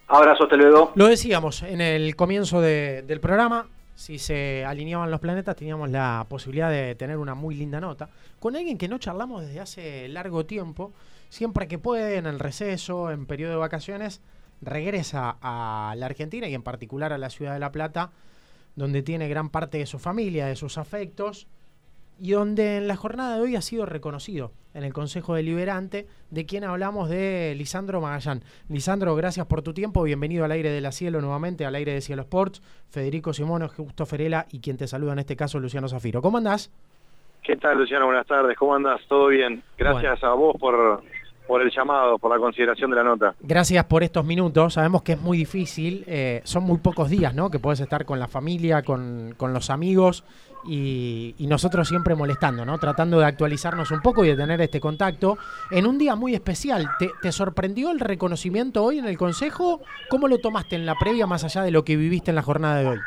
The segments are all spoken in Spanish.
Abrazo, hasta luego. Lo decíamos en el comienzo del programa, si se alineaban los planetas teníamos la posibilidad de tener una muy linda nota con alguien que no charlamos desde hace largo tiempo. Siempre que puede, en el receso, en periodo de vacaciones, regresa a la Argentina y en particular a la ciudad de La Plata, donde tiene gran parte de su familia, de sus afectos, y donde en la jornada de hoy ha sido reconocido en el Consejo Deliberante, de quien hablamos de Lisandro Magallán. Lisandro, gracias por tu tiempo, bienvenido al aire de la Cielo nuevamente, al aire de Cielo Sports. Federico Simono, Justo Ferela y quien te saluda en este caso, Luciano Zafiro. ¿Cómo andás? ¿Qué tal, Luciano? Buenas tardes, ¿cómo andás? ¿Todo bien? Gracias a vos por el llamado, por la consideración de la nota. Gracias por estos minutos, sabemos que es muy difícil, son muy pocos días, ¿no?, que podés estar con la familia, con los amigos, y nosotros siempre molestando, ¿no?, tratando de actualizarnos un poco y de tener este contacto en un día muy especial. ¿Te sorprendió el reconocimiento hoy en el Consejo? ¿Cómo lo tomaste en la previa, más allá de lo que viviste en la jornada de hoy?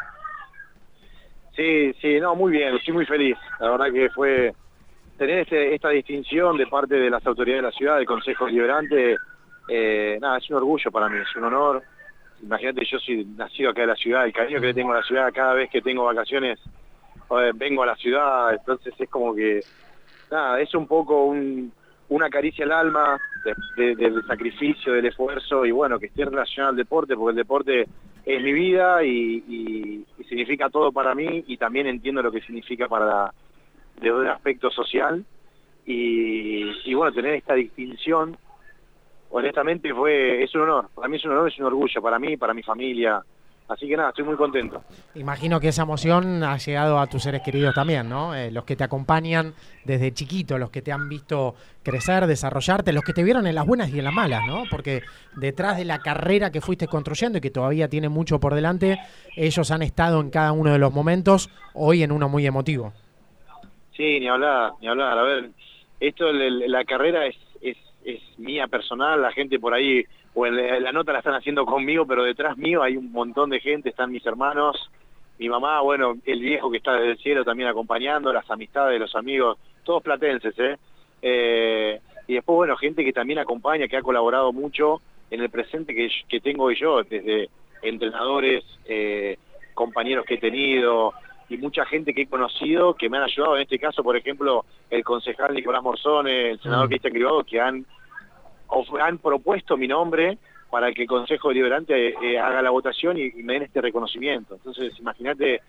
Sí, no, muy bien, estoy muy feliz. La verdad que fue tener esta distinción de parte de las autoridades de la ciudad, del Consejo Deliberante, es un orgullo para mí, es un honor. Imagínate, yo soy nacido acá de la ciudad, el cariño que le tengo a la ciudad, cada vez que tengo vacaciones vengo a la ciudad, entonces es como que, es un poco una caricia al alma del sacrificio, del esfuerzo, y bueno, que esté relacionado al deporte, porque el deporte es mi vida y significa todo para mí, y también entiendo lo que significa desde un aspecto social, y bueno, tener esta distinción, honestamente es un honor, para mí es un honor, es un orgullo, para mí, para mi familia, así que estoy muy contento. Imagino que esa emoción ha llegado a tus seres queridos también, ¿no? Los que te acompañan desde chiquito, los que te han visto crecer, desarrollarte, los que te vieron en las buenas y en las malas, ¿no? Porque detrás de la carrera que fuiste construyendo y que todavía tiene mucho por delante, ellos han estado en cada uno de los momentos, hoy en uno muy emotivo. Sí, ni hablar. A ver, la carrera es mía personal, la gente por ahí, o en la nota la están haciendo conmigo, pero detrás mío hay un montón de gente, están mis hermanos, mi mamá, bueno, el viejo que está desde el cielo también acompañando, las amistades, los amigos, todos platenses, y después, bueno, gente que también acompaña, que ha colaborado mucho en el presente que tengo hoy yo, desde entrenadores, compañeros que he tenido, y mucha gente que he conocido que me han ayudado, en este caso, por ejemplo, el concejal Nicolás Morzone, el senador Cristian Cribado, que han propuesto mi nombre para que el Consejo Deliberante haga la votación y me den este reconocimiento. Entonces, imagínate,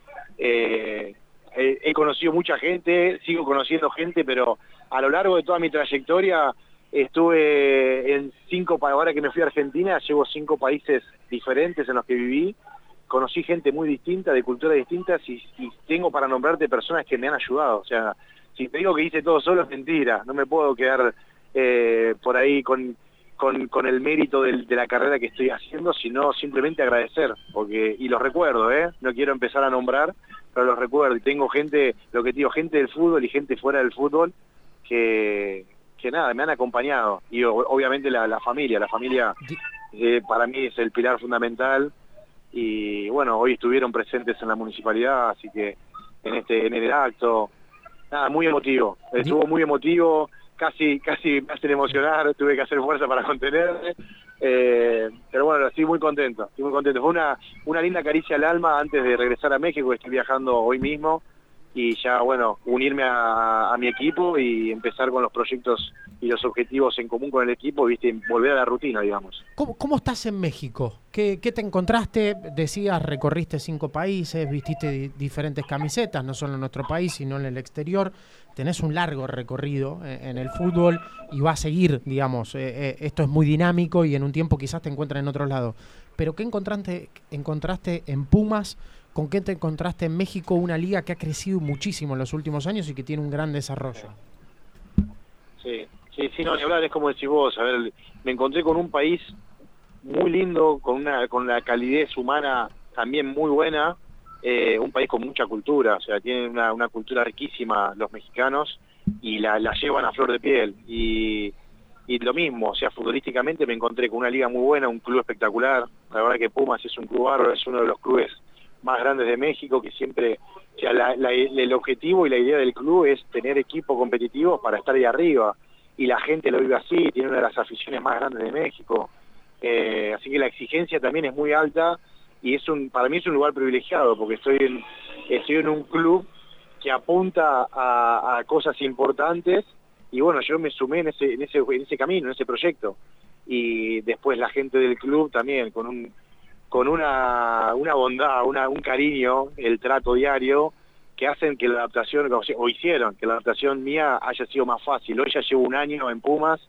he conocido mucha gente, sigo conociendo gente, pero a lo largo de toda mi trayectoria estuve en ahora que me fui a Argentina, llevo 5 países diferentes en los que viví, conocí gente muy distinta, de culturas distintas, y tengo para nombrarte personas que me han ayudado. O sea, si te digo que hice todo solo es mentira, no me puedo quedar por ahí con el mérito de la carrera que estoy haciendo, sino simplemente agradecer, y los recuerdo, no quiero empezar a nombrar, pero los recuerdo, y tengo gente, lo que te digo, gente del fútbol y gente fuera del fútbol que me han acompañado, y obviamente la familia para mí es el pilar fundamental. Y bueno, hoy estuvieron presentes en la municipalidad, así que en el acto, muy emotivo, estuvo muy emotivo, casi me hacen emocionar, tuve que hacer fuerza para contenerme, pero bueno, estoy muy contento, fue una linda caricia al alma antes de regresar a México, estoy viajando hoy mismo, y ya, bueno, unirme a mi equipo y empezar con los proyectos y los objetivos en común con el equipo, ¿viste? Volver a la rutina, digamos. ¿Cómo estás en México? ¿Qué te encontraste? Decías, recorriste 5 países, vististe diferentes camisetas, no solo en nuestro país, sino en el exterior. Tenés un largo recorrido en el fútbol y va a seguir, digamos. Esto es muy dinámico y en un tiempo quizás te encuentres en otro lado. Pero ¿qué encontraste en Pumas? ¿Con qué te encontraste en México? Una liga que ha crecido muchísimo en los últimos años y que tiene un gran desarrollo. Sí, no, ni hablar, es como decís vos, a ver, me encontré con un país muy lindo, con la calidez humana también muy buena, un país con mucha cultura, o sea, tienen una cultura riquísima los mexicanos, y la llevan a flor de piel, y lo mismo, o sea, futbolísticamente me encontré con una liga muy buena, un club espectacular, la verdad que Pumas es un club bárbaro, es uno de los clubes más grandes de México, que siempre, o sea, el objetivo y la idea del club es tener equipos competitivos para estar ahí arriba, y la gente lo vive así, tiene una de las aficiones más grandes de México, así que la exigencia también es muy alta y para mí es un lugar privilegiado porque estoy en un club que apunta a cosas importantes y bueno, yo me sumé en ese camino, en ese proyecto. Y después la gente del club también con una bondad, un cariño, el trato diario, que hacen que la adaptación, o hicieron que la adaptación mía haya sido más fácil. Hoy ya llevo un año en Pumas,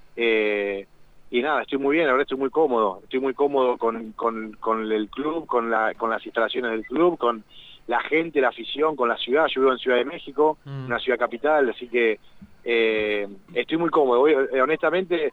y nada, estoy muy bien, la verdad estoy muy cómodo con el club, con las instalaciones del club, con la gente, la afición, con la ciudad. Yo vivo en Ciudad de México, una ciudad capital, así que estoy muy cómodo. Hoy, honestamente,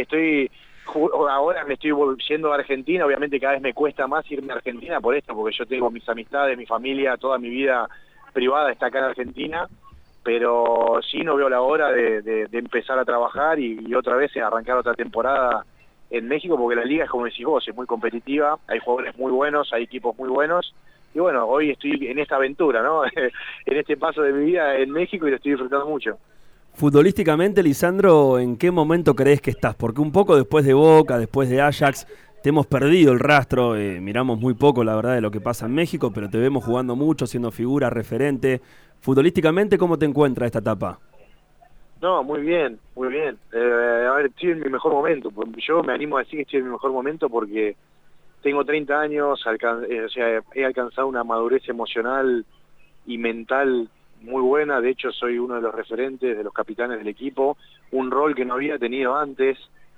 ahora me estoy yendo a Argentina. Obviamente cada vez me cuesta más irme a Argentina por esto, porque yo tengo mis amistades, mi familia, toda mi vida privada está acá en Argentina, pero sí no veo la hora de empezar a trabajar y otra vez arrancar otra temporada en México, porque la liga es como decís vos, es muy competitiva, hay jugadores muy buenos, hay equipos muy buenos, y bueno, hoy estoy en esta aventura, ¿no? En este paso de mi vida en México y lo estoy disfrutando mucho. Futbolísticamente, Lisandro, ¿en qué momento crees que estás? Porque un poco después de Boca, después de Ajax, te hemos perdido el rastro, miramos muy poco, la verdad, de lo que pasa en México, pero te vemos jugando mucho, siendo figura, referente. Futbolísticamente, ¿cómo te encuentras esta etapa? No, muy bien, muy bien. A ver, estoy en mi mejor momento. Yo me animo a decir que estoy en mi mejor momento porque tengo 30 años, o sea, he alcanzado una madurez emocional y mental muy buena. De hecho, soy uno de los referentes, de los capitanes del equipo, un rol que no había tenido antes,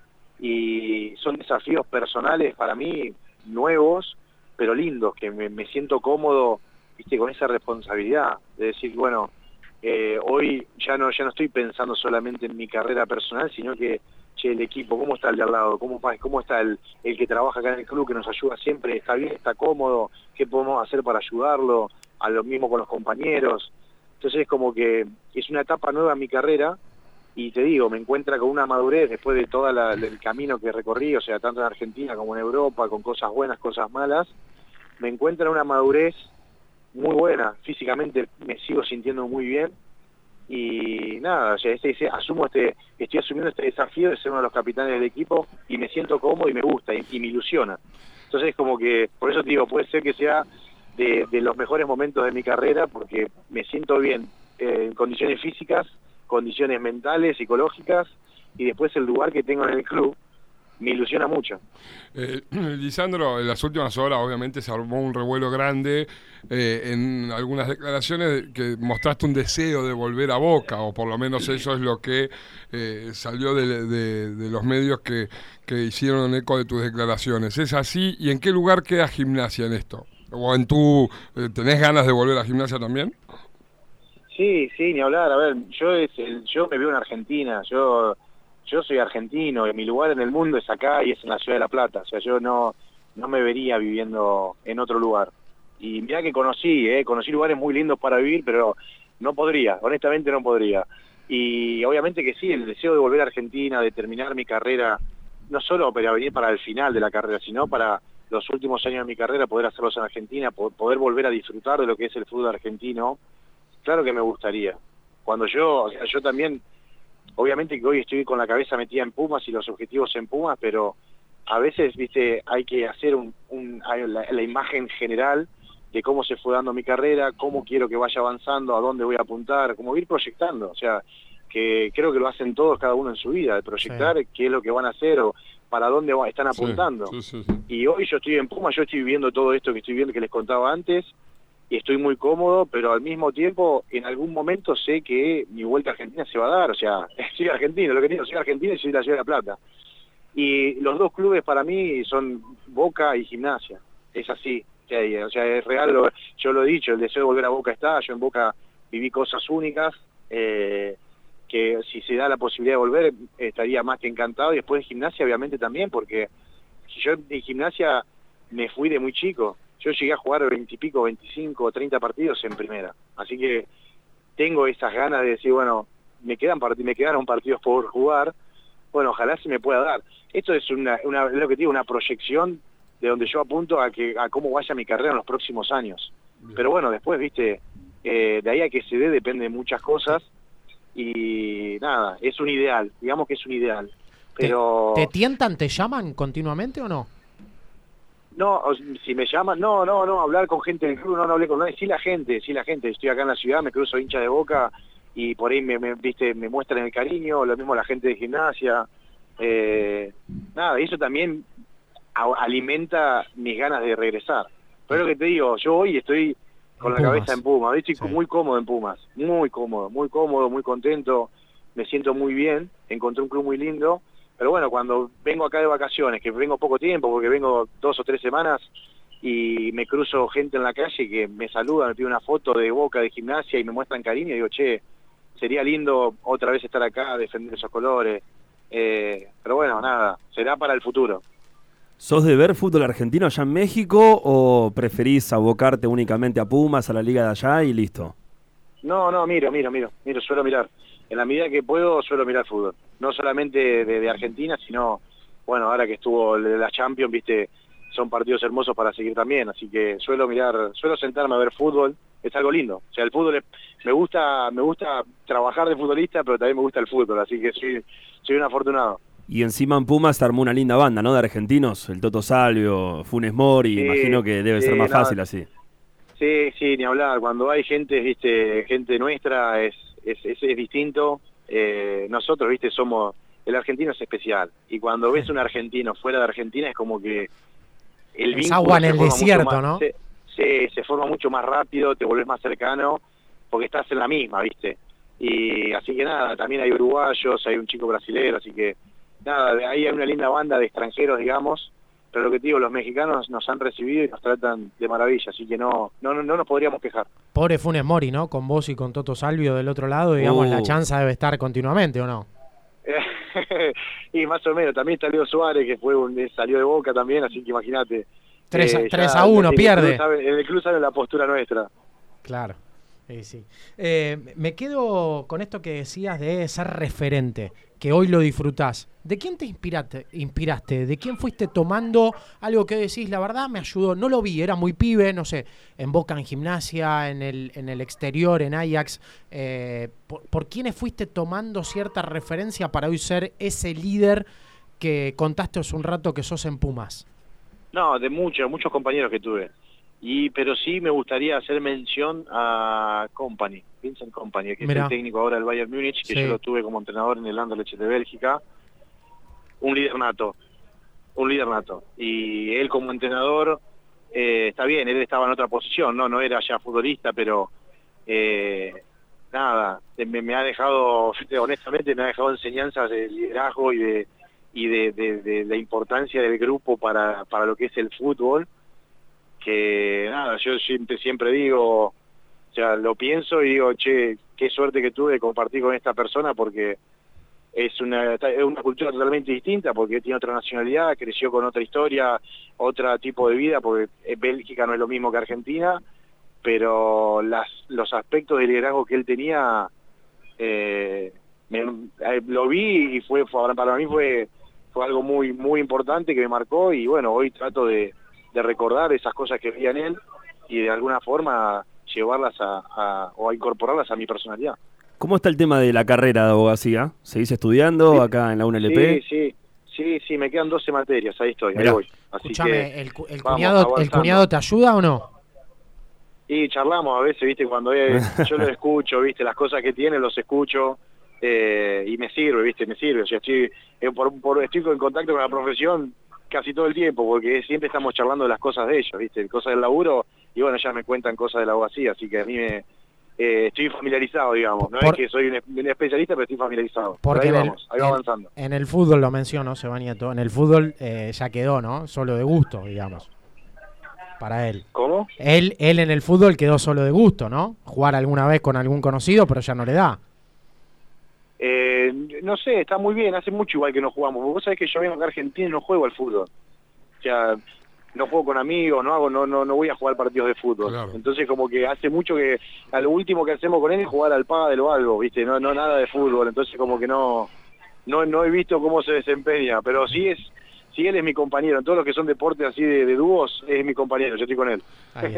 y son desafíos personales para mí nuevos, pero lindos, que me siento cómodo, viste, con esa responsabilidad de decir, bueno, hoy ya no estoy pensando solamente en mi carrera personal, sino que, che, el equipo, ¿cómo está el de al lado? ¿Cómo está el que trabaja acá en el club, que nos ayuda siempre? ¿Está bien? ¿Está cómodo? ¿Qué podemos hacer para ayudarlo? A lo mismo con los compañeros. Entonces es como que es una etapa nueva en mi carrera, y te digo, me encuentra con una madurez después de todo el camino que recorrí, o sea, tanto en Argentina como en Europa, con cosas buenas, cosas malas. Me encuentra una madurez muy buena, físicamente me sigo sintiendo muy bien, y nada, o sea, estoy asumiendo este desafío de ser uno de los capitanes del equipo, y me siento cómodo y me gusta, y me ilusiona. Entonces es como que, por eso te digo, puede ser que sea de los mejores momentos de mi carrera, porque me siento bien en condiciones físicas, condiciones mentales, psicológicas, y después el lugar que tengo en el club me ilusiona mucho. Lisandro, en las últimas horas obviamente se armó un revuelo grande en algunas declaraciones que mostraste un deseo de volver a Boca, o por lo menos eso es lo que salió de los medios que hicieron eco de tus declaraciones. ¿Es así? ¿Y en qué lugar queda Gimnasia en esto? ¿O tenés ganas de volver a Gimnasia también? Sí, ni hablar. A ver, yo me veo en Argentina, yo soy argentino, y mi lugar en el mundo es acá y es en la ciudad de La Plata. O sea, yo no me vería viviendo en otro lugar. Y mirá que conocí lugares muy lindos para vivir, pero no podría, honestamente no podría. Y obviamente que sí, el deseo de volver a Argentina, de terminar mi carrera, no solo para venir para el final de la carrera, sino para los últimos años de mi carrera, poder hacerlos en Argentina, poder volver a disfrutar de lo que es el fútbol argentino. Claro que me gustaría. Yo también, obviamente que hoy estoy con la cabeza metida en Pumas y los objetivos en Pumas, pero a veces, viste, hay que hacer la imagen general de cómo se fue dando mi carrera, cómo quiero que vaya avanzando, a dónde voy a apuntar, como ir proyectando. O sea, que creo que lo hacen todos, cada uno en su vida, de proyectar qué es lo que van a hacer o para dónde están apuntando. Sí. Y hoy yo estoy en Pumas, yo estoy viviendo todo esto que estoy viendo, que les contaba antes, y estoy muy cómodo, pero al mismo tiempo, en algún momento sé que mi vuelta a Argentina se va a dar. O sea, soy argentino, lo que digo, soy argentino y soy de la ciudad de La Plata. Y los dos clubes para mí son Boca y Gimnasia. Es así. O sea, es real, yo lo he dicho, el deseo de volver a Boca está. Yo en Boca viví cosas únicas, que si se da la posibilidad de volver, estaría más que encantado. Y después de Gimnasia, obviamente también, porque yo en Gimnasia me fui de muy chico. Yo llegué a jugar 20 y pico, 25, 30 partidos en primera. Así que tengo esas ganas de decir, bueno, me quedaron partidos por jugar. Bueno, ojalá se me pueda dar. Esto es es lo que digo, una proyección de donde yo apunto a cómo vaya mi carrera en los próximos años. Bien. Pero bueno, después, viste, de ahí a que se dé depende de muchas cosas. Y nada, es un ideal, digamos que es un ideal. pero... ¿Te tientan, te llaman continuamente o no? No, si me llaman, no, hablar con gente del club, no hablé con nadie, sí la gente, estoy acá en la ciudad, me cruzo hincha de Boca y por ahí viste, me muestran el cariño, lo mismo la gente de Gimnasia, nada, eso también alimenta mis ganas de regresar. Pero es lo que te digo, yo hoy estoy con la cabeza en Pumas, hoy estoy muy cómodo en Pumas, muy cómodo, muy contento, me siento muy bien, encontré un club muy lindo. Pero bueno, cuando vengo acá de vacaciones, que vengo poco tiempo, porque vengo 2 o 3 semanas, y me cruzo gente en la calle que me saluda, me pide una foto de Boca, de Gimnasia, y me muestran cariño, y digo, che, sería lindo otra vez estar acá, defender esos colores. Pero bueno, nada, será para el futuro. ¿Sos de ver fútbol argentino allá en México o preferís abocarte únicamente a Pumas, a la liga de allá y listo? No, miro, suelo mirar. En la medida que puedo, suelo mirar fútbol. No solamente de Argentina, sino, bueno, ahora que estuvo la Champions, viste, son partidos hermosos para seguir también. Así que suelo sentarme a ver fútbol. Es algo lindo. O sea, el fútbol me gusta trabajar de futbolista, pero también me gusta el fútbol. Así que soy un afortunado. Y encima en Pumas se armó una linda banda, ¿no? De argentinos, el Toto Salvio, Funes Mori, imagino que debe ser más fácil así. Sí, ni hablar. Cuando hay gente, viste, gente nuestra, es distinto. Nosotros, viste, el argentino es especial. Y cuando ves un argentino fuera de Argentina es como que el vínculo agua en el desierto, ¿no? Se forma mucho más rápido, te volvés más cercano, porque estás en la misma, viste. Y así que nada, también hay uruguayos, hay un chico brasilero, así que nada, ahí hay una linda banda de extranjeros, digamos. Pero lo que te digo, los mexicanos nos han recibido y nos tratan de maravilla, así que no nos podríamos quejar. Pobre Funes Mori, ¿no? Con vos y con Toto Salvio del otro lado, digamos, la chanza debe estar continuamente, ¿o no? Y más o menos, también salió Suárez, que salió de Boca también, así que imagínate. 3-1, pierde. En el club sabe la postura nuestra. Claro. Sí. Me quedo con esto que decías de ser referente, que hoy lo disfrutás. ¿De quién te inspiraste? ¿De quién fuiste tomando algo que decís? La verdad me ayudó, no lo vi, era muy pibe, no sé, en Boca, en Gimnasia, en el exterior, en Ajax. ¿Por quiénes fuiste tomando cierta referencia para hoy ser ese líder que contaste hace un rato que sos en Pumas? No, de muchos compañeros que tuve. Pero sí me gustaría hacer mención a Vincent Kompany, que es el técnico ahora del Bayern Múnich, que yo lo tuve como entrenador en el Anderlecht de Bélgica. Un líder nato. Y él como entrenador, está bien, él estaba en otra posición, no era ya futbolista, pero nada, me ha dejado, honestamente me ha dejado enseñanzas de liderazgo y de la importancia del grupo para lo que es el fútbol. Que nada, yo siempre digo, o sea, lo pienso y digo, che, qué suerte que tuve de compartir con esta persona, porque es una cultura totalmente distinta, porque tiene otra nacionalidad, creció con otra historia, otro tipo de vida, porque Bélgica no es lo mismo que Argentina, pero los aspectos de liderazgo que él tenía, lo vi y para mí fue algo muy, muy importante que me marcó, y bueno, hoy trato de recordar esas cosas que veía en él y de alguna forma llevarlas o a incorporarlas a mi personalidad. ¿Cómo está el tema de la carrera de abogacía? ¿Seguís estudiando acá en la UNLP? Sí, me quedan 12 materias, ahí estoy, Mirá, ahí voy. Así escuchame, que ¿el cuñado te ayuda o no? Y charlamos a veces, viste, cuando yo lo escucho, viste, las cosas que tiene los escucho, y me sirve, o sea, estoy en contacto con la profesión casi todo el tiempo, porque siempre estamos charlando de las cosas de ellos, ¿viste? Cosas del laburo, y bueno, ya me cuentan cosas de la abogacía, así que a mí estoy familiarizado, digamos. No es que soy un especialista, pero estoy familiarizado. Porque ahí va avanzando. En el fútbol lo menciono, Sebanieto, en el fútbol ya quedó, ¿no? Solo de gusto, digamos, para él. ¿Cómo? Él en el fútbol quedó solo de gusto, ¿no? Jugar alguna vez con algún conocido, pero ya no le da. No sé, está muy bien, hace mucho igual que no jugamos. Vos sabés que yo vengo acá a Argentina y no juego al fútbol. O sea, no juego con amigos, no voy a jugar partidos de fútbol. Claro. Entonces como que hace mucho que a lo último que hacemos con él es jugar al pádel o algo, ¿viste? No nada de fútbol, entonces como que no he visto cómo se desempeña, pero sí él es mi compañero. En todos los que son deportes así de dúos, es mi compañero, yo estoy con él.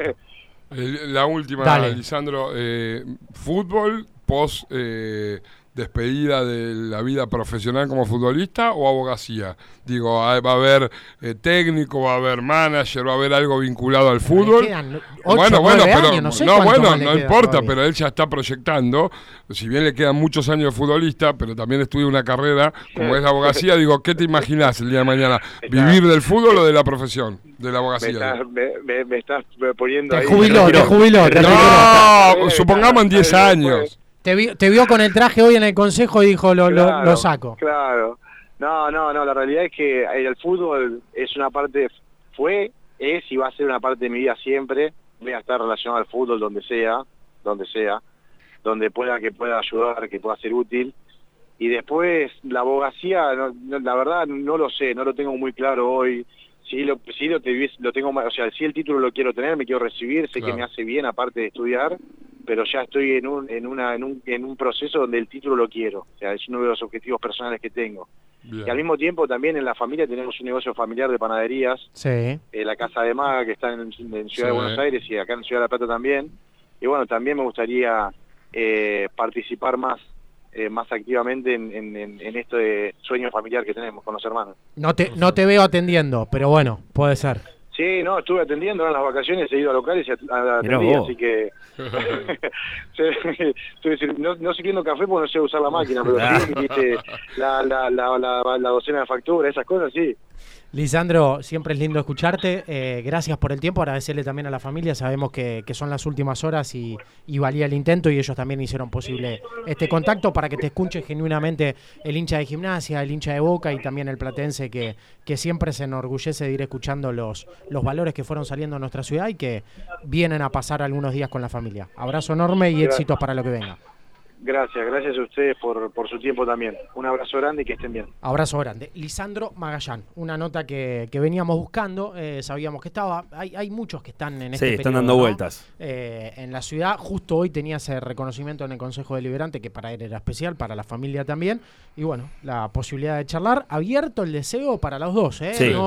La última, Dale. Lisandro, fútbol post despedida de la vida profesional como futbolista o abogacía? Digo, va a haber técnico, va a haber manager, va a haber algo vinculado al fútbol. Bueno, pero no importa, pero él ya está proyectando, si bien le quedan muchos años de futbolista, pero también estudia una carrera como es la abogacía. Digo, ¿qué te imaginás el día de mañana? ¿Vivir del fútbol o de la profesión? De la abogacía. Me estás poniendo te ahí. Jubiló. No, supongamos en 10 años. Te vio con el traje hoy en el consejo y dijo, lo saco. Claro. No, la realidad es que el fútbol es una parte, es y va a ser una parte de mi vida siempre. Voy a estar relacionado al fútbol donde sea, donde pueda ayudar, que pueda ser útil. Y después la abogacía, la verdad no lo sé, no lo tengo muy claro hoy. Sí lo tengo, o sea, sí el título lo quiero tener, me quiero recibir, sé que me hace bien aparte de estudiar, pero ya estoy en un proceso donde el título lo quiero. O sea, es uno de los objetivos personales que tengo. Bien. Y al mismo tiempo también en la familia tenemos un negocio familiar de panaderías, la Casa de Maga, que está en Ciudad de Buenos Aires, y acá en Ciudad de La Plata también. Y bueno, también me gustaría participar más activamente en esto de sueño familiar que tenemos con los hermanos. No te veo atendiendo, pero bueno, puede ser. Sí, no, estuve atendiendo en las vacaciones, he ido a locales y atendí, así que no sirviendo café porque no sé usar la máquina, pero sí, viste, la docena de facturas, esas cosas, sí. Lisandro, siempre es lindo escucharte, gracias por el tiempo, agradecerle también a la familia, sabemos que son las últimas horas y valía el intento y ellos también hicieron posible este contacto para que te escuche genuinamente el hincha de Gimnasia, el hincha de Boca y también el platense que siempre se enorgullece de ir escuchando los valores que fueron saliendo en nuestra ciudad y que vienen a pasar algunos días con la familia. Abrazo enorme y éxitos para lo que venga. Gracias a ustedes por su tiempo también. Un abrazo grande y que estén bien. Abrazo grande. Lisandro Magallán, una nota que veníamos buscando, sabíamos que estaba, hay muchos que están en este periodo, están dando vueltas. En la ciudad, justo hoy tenía ese reconocimiento en el Consejo Deliberante, que para él era especial, para la familia también, y bueno, la posibilidad de charlar, abierto el deseo para los dos,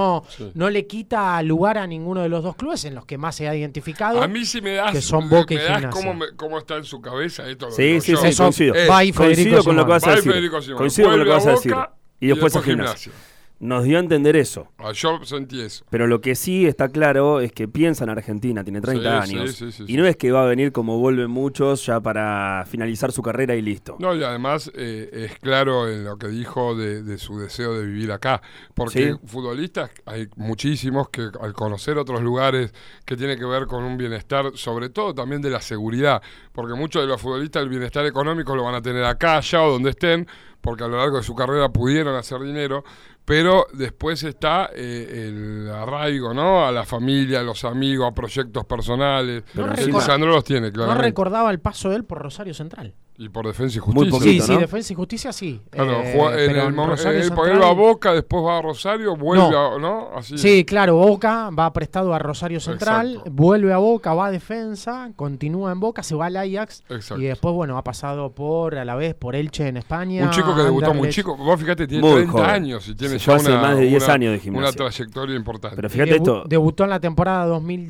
no le quita lugar a ninguno de los dos clubes en los que más se ha identificado. A mí sí me das, que son Boca y Gimnasia. Cómo está en su cabeza esto. Sí, coincido con lo que vas a decir. Coincido con lo que vas a decir. Y después a Gimnasia. Nos dio a entender eso. Yo sentí eso. Pero lo que sí está claro es que piensa en Argentina, tiene 30 años. Sí, no es que va a venir como vuelven muchos ya para finalizar su carrera y listo. No, y además es claro en lo que dijo de su deseo de vivir acá. Porque futbolistas hay muchísimos que al conocer otros lugares que tiene que ver con un bienestar, sobre todo también de la seguridad. Porque muchos de los futbolistas el bienestar económico lo van a tener acá, allá o donde estén, porque a lo largo de su carrera pudieron hacer dinero. Pero después está el arraigo, ¿no? A la familia, a los amigos, a proyectos personales. Lisandro los tiene, claro. No recordaba el paso de él por Rosario Central. Y por Defensa y Justicia. Muy poquito, sí, ¿no? Defensa y Justicia sí. Claro, él va a Boca, después va a Rosario, vuelve ¿no? Así. Sí, claro, Boca va prestado a Rosario Central, vuelve a Boca, va a Defensa, continúa en Boca, se va al Ajax. Exacto. Y después, bueno, ha pasado a la vez por Elche en España. Un chico que debutó muy chico. Vos fíjate, tiene muy 30 joven. Años y tiene ya más de 10 años de Gimnasia. Una trayectoria importante. Pero fíjate esto. Debutó en la temporada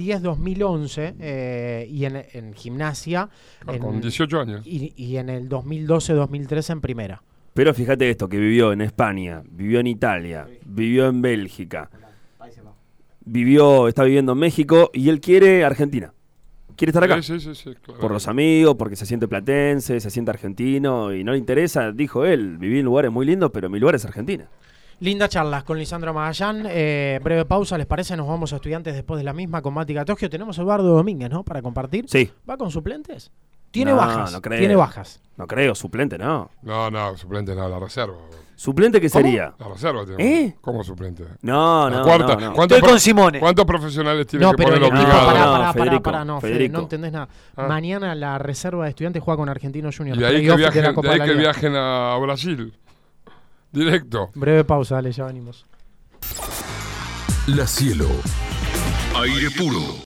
2010-2011 y en Gimnasia. Con 18 años. Y en el 2012-2013 en primera. Pero fíjate esto, que vivió en España, vivió en Italia, vivió en Bélgica, está viviendo en México y él quiere Argentina. Quiere estar acá. Sí, claro. Por los amigos, porque se siente platense, se siente argentino y no le interesa, dijo él, viví en lugares muy lindos, pero mi lugar es Argentina. Linda charla con Lisandro Magallán. Breve pausa, ¿les parece? Nos vamos a Estudiantes después de la misma con Mati Gatosio. Tenemos a Eduardo Domínguez, ¿no? Para compartir. Sí. ¿Va con suplentes? Tiene bajas. No creo. Tiene bajas. No creo, suplente no. No, suplente no, la reserva. ¿Suplente qué sería? La reserva tiene. ¿Cómo suplente? No. Cuarta. Estoy con Simone. ¿Cuántos profesionales tiene que pero poner obligados? Federico, no entendés nada. Mañana la reserva de Estudiantes juega con Argentinos Juniors. Y de ahí que viajen a Brasil. Directo. Breve pausa, dale, ya venimos. La Cielo. Aire puro.